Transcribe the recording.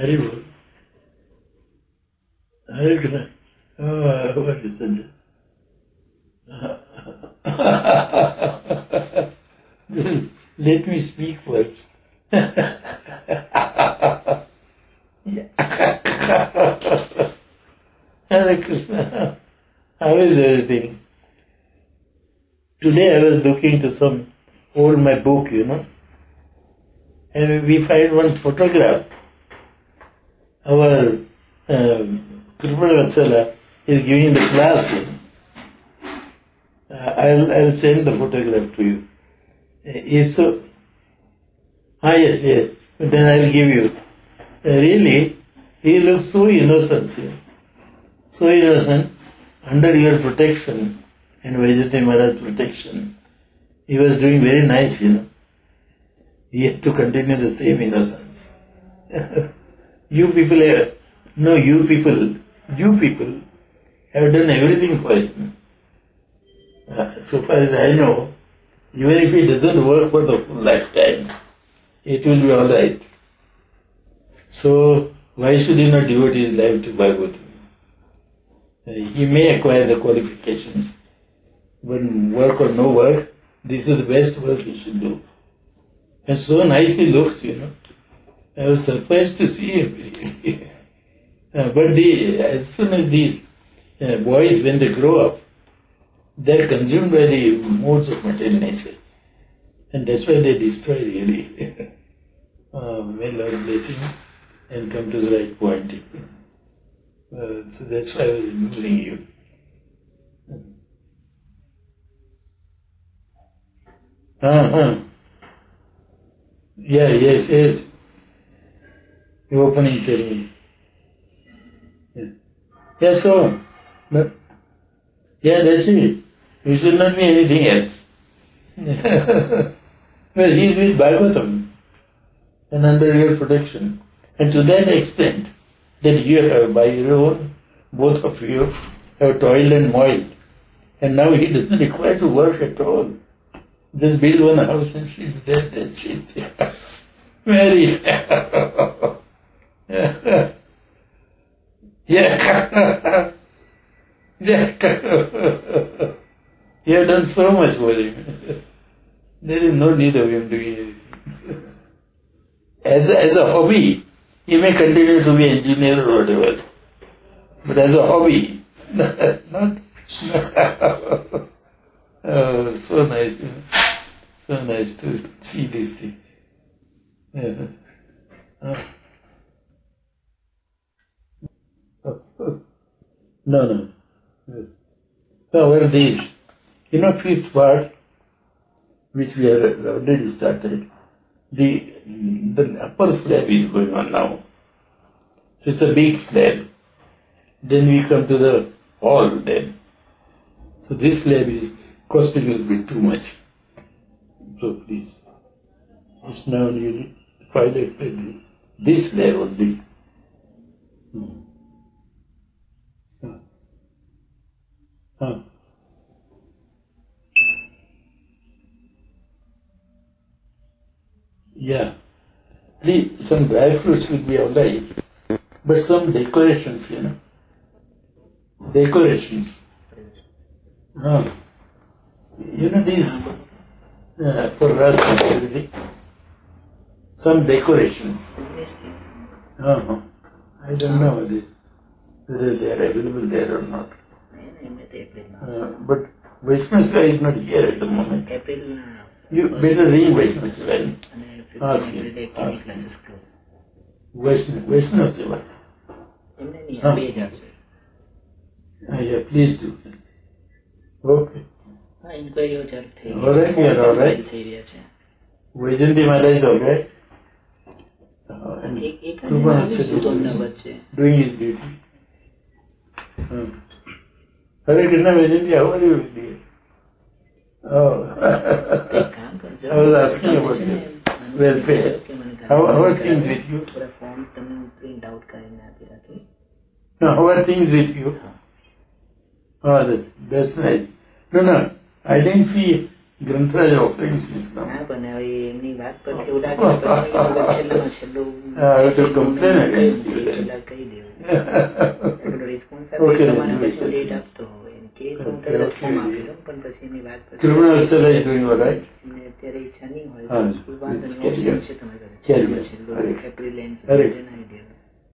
Haribol. Hare Krishna. Oh, what is Sanjay? Let me speak first. Hare Krishna. How is everything? Today I was looking to some old my book, and we find one photograph. Our Kripal Vatsala is giving the class. I'll send the photograph to you. Yes, yes. Then I'll give you. Really, he looks so innocent. So innocent, under your protection and Vaidyanti Maharaj's protection. He was doing very nice, He had to continue the same innocence. You people have done everything for him. So far as I know, even if he doesn't work for the whole lifetime, it will be alright. So, why should he not devote his life to Bhagavatam? He may acquire the qualifications, but work or no work, this is the best work he should do. And so nice he looks, I was surprised to see him. But as soon as these boys, when they grow up, they are consumed by the modes of material nature. And that's why they destroy really. May Lord bless him and come to the right point. So that's why I was remembering you. Yeah, yes. The opening ceremony. Yeah, so, but, yeah, that's it. You should not be anything else. Well, he is with Bhagavatam and under your protection. And to that extent, that you have, by your own, both of you, have toiled and moiled. And now he doesn't require to work at all. Just build one house and she's there, that's it. Very. Yeah. You have done so much for him. There is no need of him doing anything. As a hobby, he may continue to be engineer or whatever. But as a hobby, not. Oh, so nice. So nice to see these things. Yeah. No. Well, these, fifth part, which we have already started, the upper slab is going on now. So it's a big slab. Then we come to the hall then. So this slab is costing us a bit too much. So please, it's now nearly 5 lakhs per day. This slab only. Yeah. Some dry fruits will be alright, but some decorations, Decorations. These, for us, some decorations. I don't know whether they are available there or not. But Vaishnava is not here at the moment. You better ring Vaishnava and ask him. Vaishnava. Yeah, please do. Okay. Alright, we are alright. Vaidyanti Maharaj is alright. And doing his duty. Hare Krishna Vaidyanti, how are you, dear? Oh. I was asking about your welfare. How are things with you? No, how are things with you? Oh, that's nice. No, I didn't see Grantharaja offering since now. I have to complain against you then. પેલા કહી દેવું response આપે એ પ્રમાણે પછી date આપતો હોય કે હું તરત ફોર્મ આપી દઉં પણ પછી એની વાત Criminal cell is doing all right. એમને અત્યારે ઈચ્છા નહીં હોય હા. તો વાંધો નહીં ઓપ્શન છે તમારી પાસે Carry on. છેલ્લું એપ્રિલ એન્ડ Correct. સુધી જણાવી દેવું